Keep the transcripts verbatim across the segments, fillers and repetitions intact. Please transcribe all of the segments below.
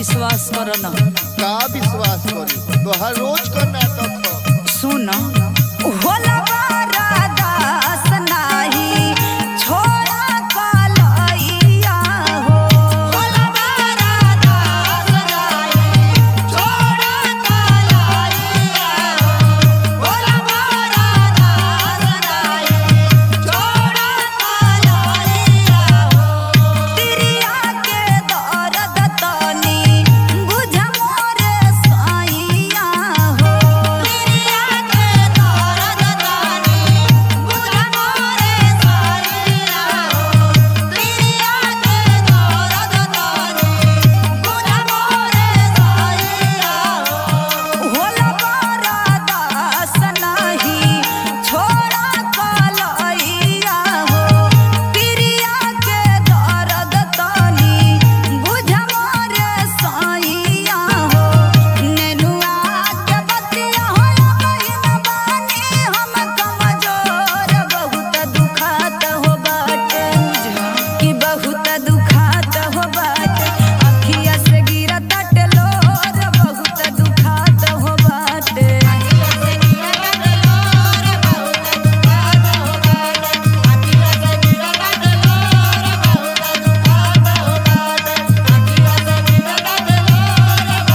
विश्वास करो ना। का विश्वास करी तो हर रोज का नाटक हो। सुन होला दास नाही छोड़ा कलैया हो। होला दास नाही छोड़ा कलैया हो। होला दास नाही छोड़ा कलैया हो। तिरिया के दर्द तनी बुझ मोरे सैया हो। तिरिया के दर्द तनी बुझ मोरे सैया हो। तिरिया के दर्द तनी बुझ मोरे सैया हो। होला दास नाही छोड़ा कलैया हो। तिरिया के दर्द तनी बुझ मोरे सैया हो। नेनुआ के बतिया होला बहिन बानी हम कमजोर बहुत दुखात हो बाटे कि बहुत दुखात हो बाटे। अखिया से गिरत लोर बहुत दुखात हो बाटे। अखिया से गिरत लोर बहुत दुखात हो बाटे। अखिया से गिरत लोर बहुत दुखात हो बाटे। अखिया से गिरत लोर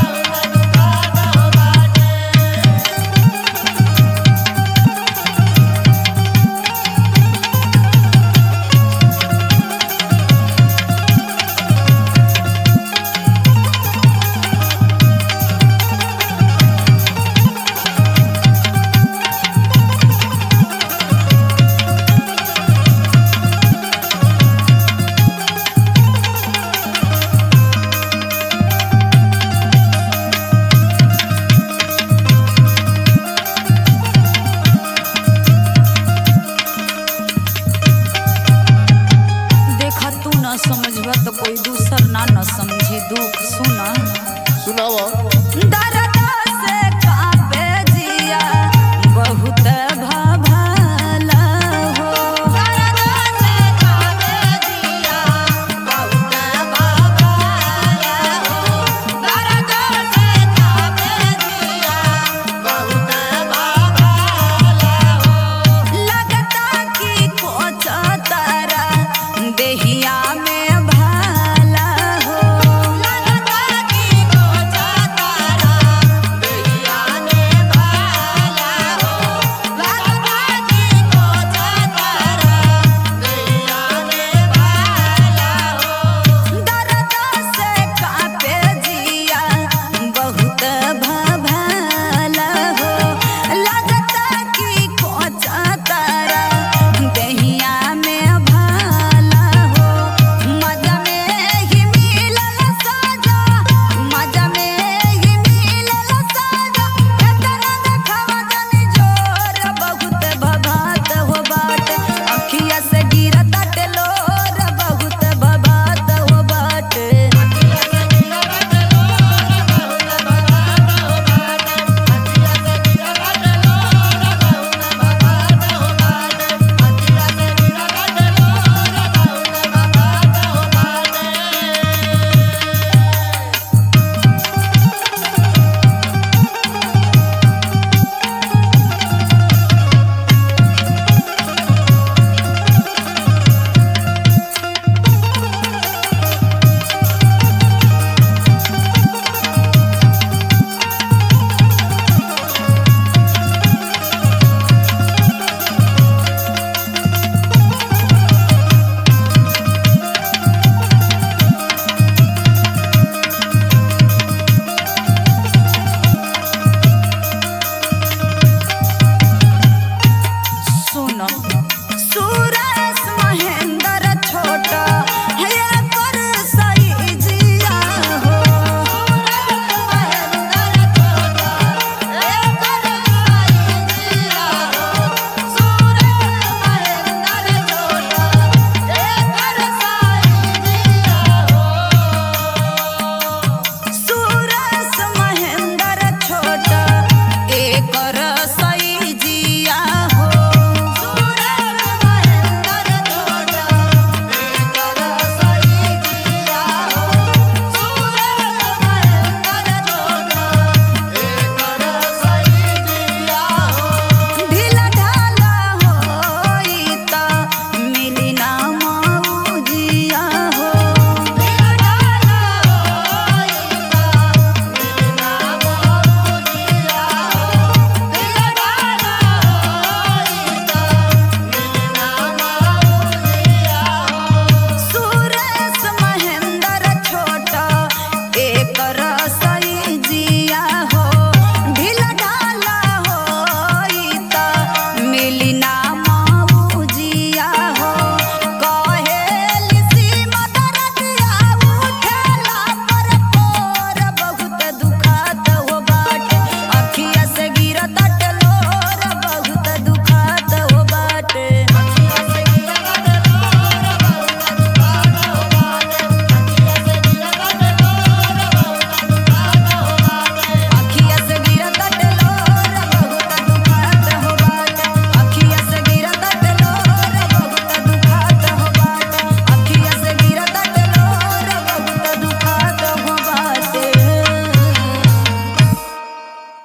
देखा तू ना समझबा तो कोई दूसर ना न समझी दुख। सुना सुनावा दर्द